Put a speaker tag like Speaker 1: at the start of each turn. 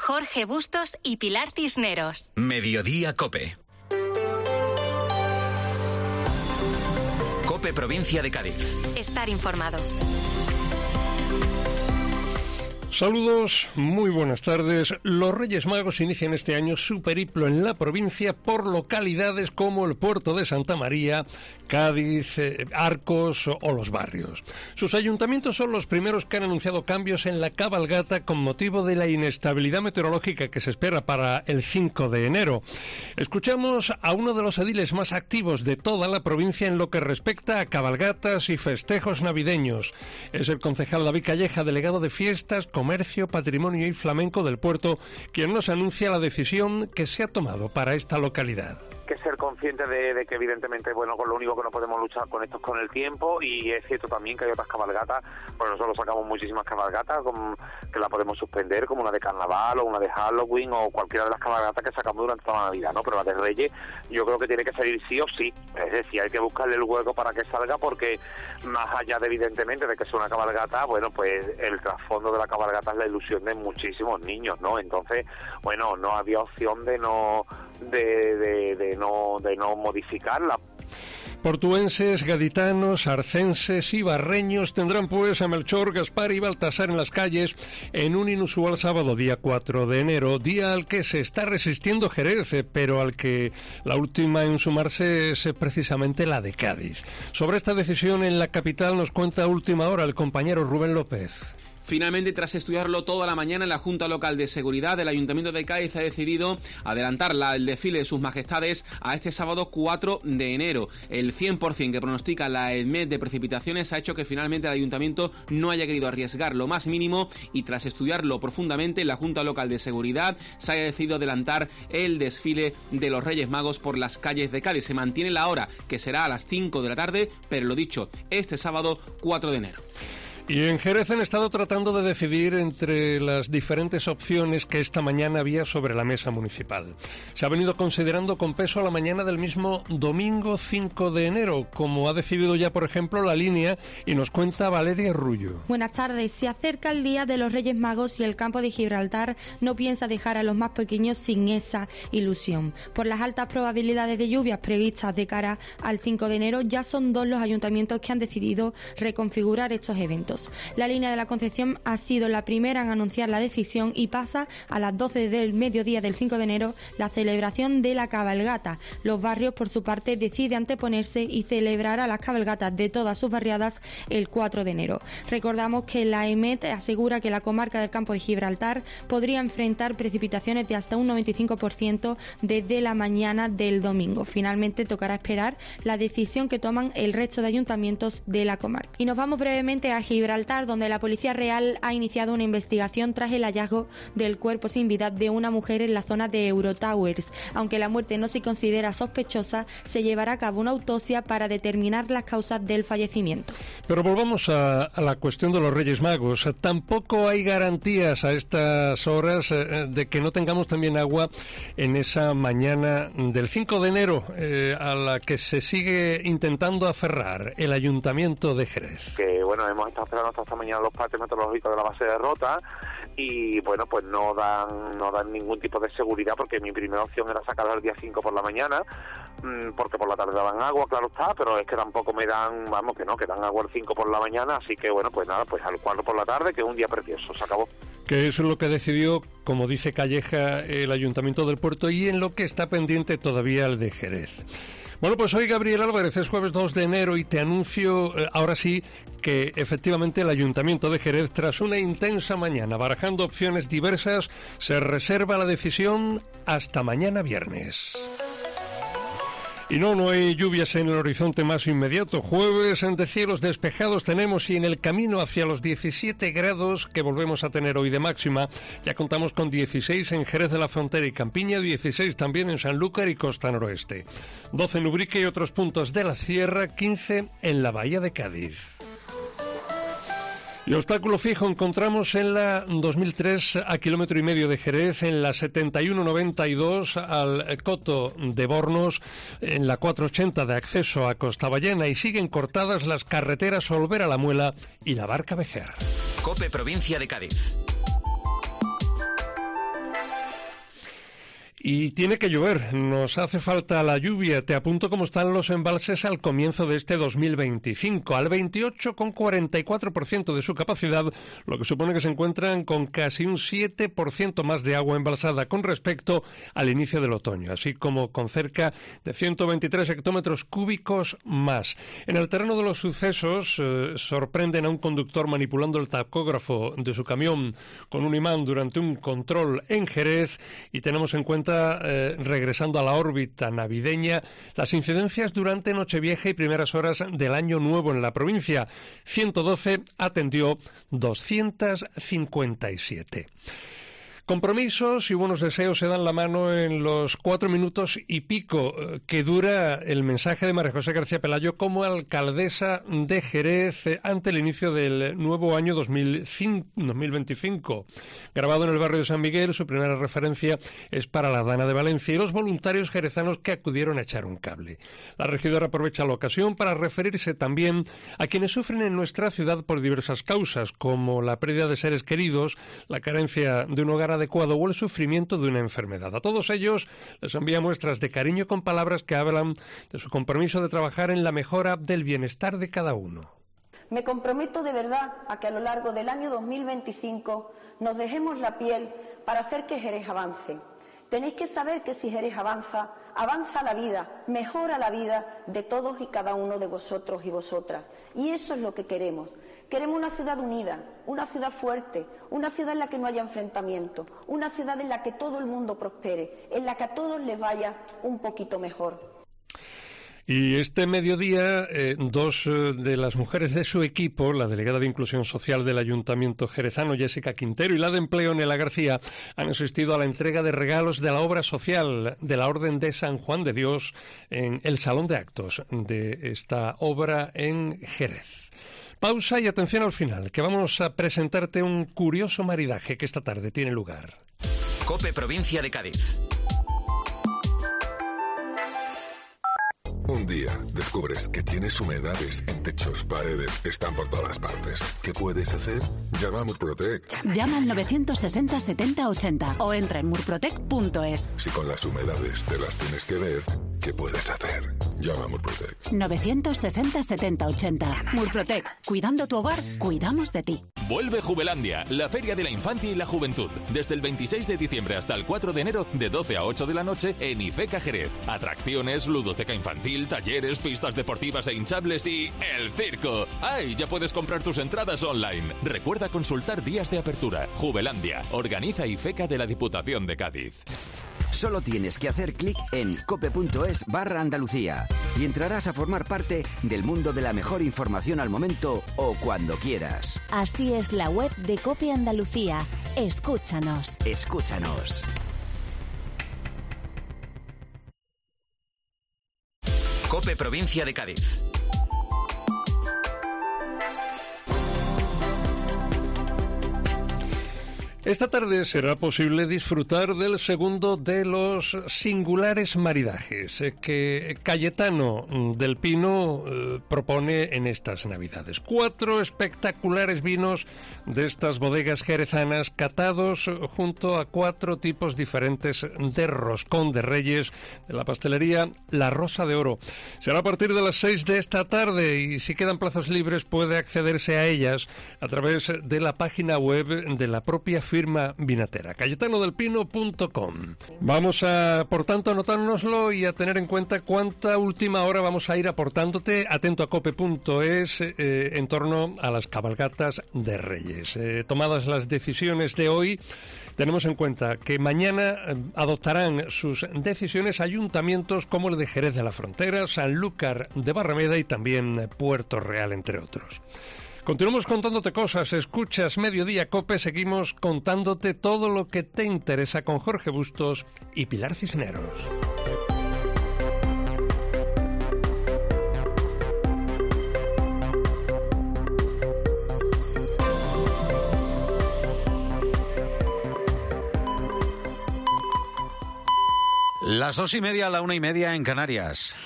Speaker 1: Jorge Bustos y Pilar Cisneros.
Speaker 2: Mediodía COPE. COPE Provincia de Cádiz.
Speaker 1: Estar informado.
Speaker 3: Saludos, muy buenas tardes. Los Reyes Magos inician este año su periplo en la provincia por localidades como el Puerto de Santa María, Cádiz, Arcos o Los Barrios. Sus ayuntamientos son los primeros que han anunciado cambios en la cabalgata con motivo de la inestabilidad meteorológica que se espera para el 5 de enero. Escuchamos a uno de los ediles más activos de toda la provincia en lo que respecta a cabalgatas y festejos navideños. Es el concejal David Calleja, delegado de Fiestas, Comercio, Patrimonio y Flamenco del Puerto, quien nos anuncia la decisión que se ha tomado para esta localidad.
Speaker 4: Que ser conscientes de que evidentemente, bueno, con lo único que no podemos luchar con esto es con el tiempo, y es cierto también que hay otras cabalgatas, pues nosotros sacamos muchísimas cabalgatas que la podemos suspender, como una de carnaval o una de Halloween o cualquiera de las cabalgatas que sacamos durante toda la Navidad, ¿no? Pero la de Reyes yo creo que tiene que salir sí o sí, es decir, hay que buscarle el hueco para que salga, porque más allá de evidentemente de que sea una cabalgata, bueno, pues el trasfondo de la cabalgata es la ilusión de muchísimos niños, ¿no? Entonces, bueno, no había opción de no modificarla.
Speaker 3: Portuenses, gaditanos, arcenses y barreños tendrán pues a Melchor, Gaspar y Baltasar en las calles en un inusual sábado, día 4 de enero, día al que se está resistiendo Jerez, pero al que la última en sumarse es precisamente la de Cádiz. Sobre esta decisión en la capital nos cuenta a última hora el compañero Rubén López.
Speaker 5: Finalmente, tras estudiarlo toda la mañana, la Junta Local de Seguridad del Ayuntamiento de Cádiz ha decidido adelantar el desfile de sus majestades a este sábado 4 de enero. El 100% que pronostica la EDMED de precipitaciones ha hecho que finalmente el Ayuntamiento no haya querido arriesgar lo más mínimo, y tras estudiarlo profundamente, la Junta Local de Seguridad se haya decidido adelantar el desfile de los Reyes Magos por las calles de Cádiz. Se mantiene la hora, que será a las 5 de la tarde, pero lo dicho, este sábado 4 de enero.
Speaker 3: Y en Jerez han estado tratando de decidir entre las diferentes opciones que esta mañana había sobre la mesa municipal. Se ha venido considerando con peso a la mañana del mismo domingo 5 de enero, como ha decidido ya, por ejemplo, la línea, y nos cuenta Valeria Rullo.
Speaker 6: Buenas tardes. Se acerca el Día de los Reyes Magos y el campo de Gibraltar no piensa dejar a los más pequeños sin esa ilusión. Por las altas probabilidades de lluvias previstas de cara al 5 de enero, ya son 2 los ayuntamientos que han decidido reconfigurar estos eventos. La línea de la Concepción ha sido la primera en anunciar la decisión y pasa a las 12 del mediodía del 5 de enero la celebración de la cabalgata. Los Barrios, por su parte, decide anteponerse y celebrará las cabalgatas de todas sus barriadas el 4 de enero. Recordamos que la EMET asegura que la comarca del campo de Gibraltar podría enfrentar precipitaciones de hasta un 95% desde la mañana del domingo. Finalmente tocará esperar la decisión que toman el resto de ayuntamientos de la comarca. Y nos vamos brevemente a Gibraltar, donde la Policía Real ha iniciado una investigación tras el hallazgo del cuerpo sin vida de una mujer en la zona de Eurotowers. Aunque la muerte no se considera sospechosa, se llevará a cabo una autopsia para determinar las causas del fallecimiento.
Speaker 3: Pero volvamos a la cuestión de los Reyes Magos. Tampoco hay garantías a estas horas de que no tengamos también agua en esa mañana del 5 de enero, a la que se sigue intentando aferrar el Ayuntamiento de Jerez.
Speaker 4: Que bueno, hemos estado esperando hasta esta mañana los partes meteorológicos de la base de Rota, y bueno, pues no dan ningún tipo de seguridad, porque mi primera opción era sacarlo el día 5 por la mañana, porque por la tarde daban agua, claro está, pero es que tampoco me dan, que dan agua el 5 por la mañana, así que bueno, pues nada, pues al 4 por la tarde, que es un día precioso, se acabó.
Speaker 3: Que eso es lo que decidió, como dice Calleja, el Ayuntamiento del Puerto, y en lo que está pendiente todavía el de Jerez. Bueno, pues hoy Gabriel Álvarez, es jueves 2 de enero y te anuncio ahora sí que efectivamente el Ayuntamiento de Jerez, tras una intensa mañana barajando opciones diversas, se reserva la decisión hasta mañana viernes. Y no hay lluvias en el horizonte más inmediato. Jueves de cielos despejados tenemos, y en el camino hacia los 17 grados que volvemos a tener hoy de máxima. Ya contamos con 16 en Jerez de la Frontera y Campiña, 16 también en Sanlúcar y Costa Noroeste, 12 en Ubrique y otros puntos de la Sierra, 15 en la Bahía de Cádiz. Y obstáculo fijo encontramos en la 2003 a kilómetro y medio de Jerez, en la 7192 al Coto de Bornos, en la 480 de acceso a Costaballena, y siguen cortadas las carreteras Olvera La Muela y la Barca Vejer.
Speaker 2: COPE Provincia de Cádiz.
Speaker 3: Y tiene que llover, nos hace falta la lluvia. Te apunto cómo están los embalses al comienzo de este 2025, al 28,44% de su capacidad, lo que supone que se encuentran con casi un 7% más de agua embalsada con respecto al inicio del otoño, así como con cerca de 123 hectómetros cúbicos más. En el terreno de los sucesos sorprenden a un conductor manipulando el tacógrafo de su camión con un imán durante un control en Jerez, y tenemos en cuenta, regresando a la órbita navideña, las incidencias durante Nochevieja y primeras horas del Año Nuevo en la provincia. 112 atendió 257. Compromisos y buenos deseos se dan la mano en los 4 minutos y pico que dura el mensaje de María José García Pelayo como alcaldesa de Jerez ante el inicio del nuevo año 2025. Grabado en el barrio de San Miguel, su primera referencia es para la Dana de Valencia y los voluntarios jerezanos que acudieron a echar un cable. La regidora aprovecha la ocasión para referirse también a quienes sufren en nuestra ciudad por diversas causas, como la pérdida de seres queridos, la carencia de un hogar adecuado o el sufrimiento de una enfermedad. A todos ellos les envía muestras de cariño con palabras que hablan de su compromiso de trabajar en la mejora del bienestar de cada uno.
Speaker 7: Me comprometo de verdad a que a lo largo del año 2025 nos dejemos la piel para hacer que Jerez avance. Tenéis que saber que si Jerez avanza, avanza la vida, mejora la vida de todos y cada uno de vosotros y vosotras. Y eso es lo que queremos. Queremos una ciudad unida, una ciudad fuerte, una ciudad en la que no haya enfrentamiento, una ciudad en la que todo el mundo prospere, en la que a todos les vaya un poquito mejor.
Speaker 3: Y este mediodía, dos de las mujeres de su equipo, la delegada de Inclusión Social del Ayuntamiento jerezano, Jessica Quintero, y la de Empleo, Nela García, han asistido a la entrega de regalos de la obra social de la Orden de San Juan de Dios en el Salón de Actos de esta obra en Jerez. Pausa y atención al final, que vamos a presentarte un curioso maridaje que esta tarde tiene lugar.
Speaker 2: COPE Provincia de Cádiz.
Speaker 8: Un día descubres que tienes humedades en techos, paredes, están por todas partes. ¿Qué puedes hacer? Llama a Murprotec.
Speaker 9: Llama al 960 70 80 o entra en murprotec.es.
Speaker 8: Si con las humedades te las tienes que ver, ¿qué puedes hacer? Llama a Murprotec.
Speaker 9: 960 70 80. Murprotec. Cuidando tu hogar, cuidamos de ti.
Speaker 10: Vuelve Jubelandia, la feria de la infancia y la juventud. Desde el 26 de diciembre hasta el 4 de enero, de 12 a 8 de la noche, en Ifeca Jerez. Atracciones, ludoteca infantil, talleres, pistas deportivas e hinchables y el circo. ¡Ay! Ya puedes comprar tus entradas online. Recuerda consultar días de apertura. Jubelandia, organiza Ifeca de la Diputación de Cádiz.
Speaker 11: Solo tienes que hacer clic en cope.es/Andalucía y entrarás a formar parte del mundo de la mejor información al momento o cuando quieras.
Speaker 9: Así es la web de Cope Andalucía. Escúchanos.
Speaker 11: Escúchanos.
Speaker 2: COPE Provincia de Cádiz.
Speaker 3: Esta tarde será posible disfrutar del segundo de los singulares maridajes que Cayetano del Pino propone en estas Navidades. 4 espectaculares vinos de estas bodegas jerezanas catados junto a 4 tipos diferentes de roscón de Reyes de la pastelería La Rosa de Oro. Será a partir de las 6 de esta tarde y si quedan plazas libres puede accederse a ellas a través de la página web de la propia firma vinatera, cayetanodelpino.com. Vamos a, por tanto, anotárnoslo y a tener en cuenta cuánta última hora vamos a ir aportándote, atento a cope.es, en torno a las cabalgatas de Reyes. Tomadas las decisiones de hoy, tenemos en cuenta que mañana adoptarán sus decisiones ayuntamientos como el de Jerez de la Frontera, Sanlúcar de Barrameda y también Puerto Real, entre otros. Continuamos contándote cosas, escuchas Mediodía Cope, seguimos contándote todo lo que te interesa con Jorge Bustos y Pilar Cisneros.
Speaker 12: Las 2:30 a la 1:30 en Canarias.